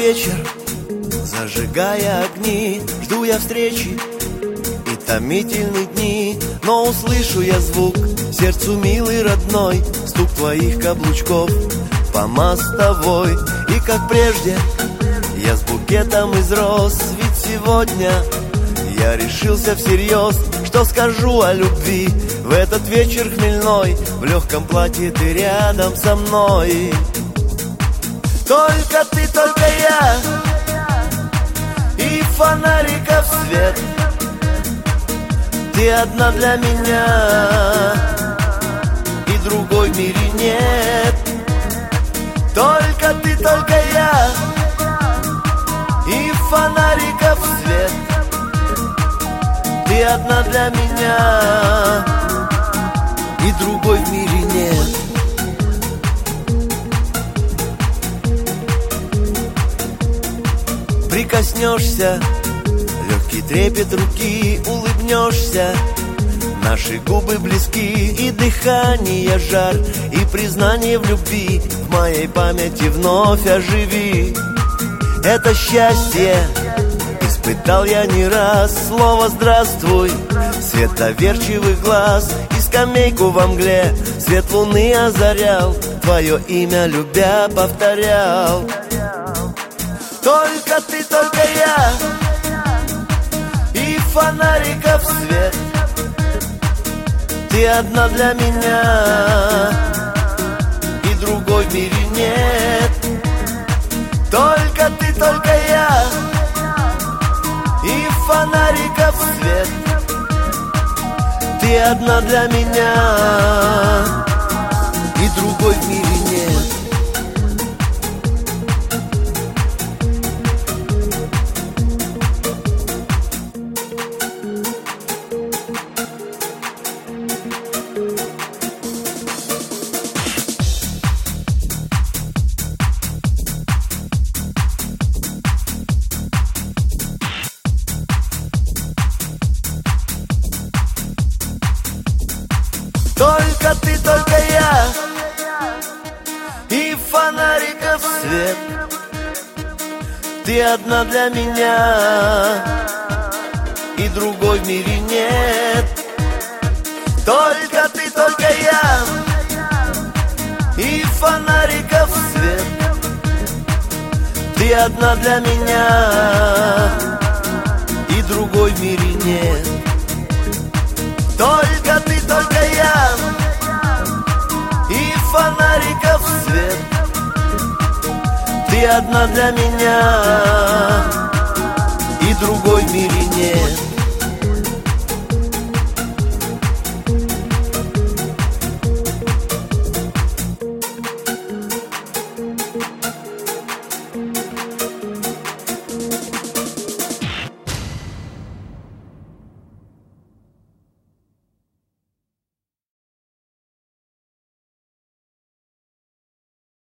вечер, зажигая огни, жду я встречи и томительные дни. Но услышу я звук, сердцу милый родной, стук твоих каблучков по мостовой. И как прежде я с букетом из роз, ведь сегодня я решился всерьез, что скажу о любви. В этот вечер хмельной, в легком платье ты рядом со мной. Только ты, только я, и фонариков свет. Ты одна для меня, и другой в мире нет. Только ты, только я, и фонариков свет. Ты одна для меня, и другой в мире нет. Прикоснешься, легкий трепет руки, улыбнешься, наши губы близки, и дыхание жар, и признание в любви в моей памяти вновь оживи. Это счастье испытал я не раз, слово «здравствуй», свет доверчивых глаз, и скамейку во мгле свет луны озарял, твое имя любя повторял. Только ты, только я, и фонариков свет. Ты одна для меня, и другой в мире нет. Только ты, только я, и фонариков свет. Ты одна для меня, и другой в мире нет. Только ты, только я, и фонариков свет. Ты одна для меня, и другой в мире нет. Только ты, только я, и фонариков свет. Ты одна для меня, и другой в мире нет. Только ты, только я, и фонариков свет. Ты одна для меня, и другой в мире нет.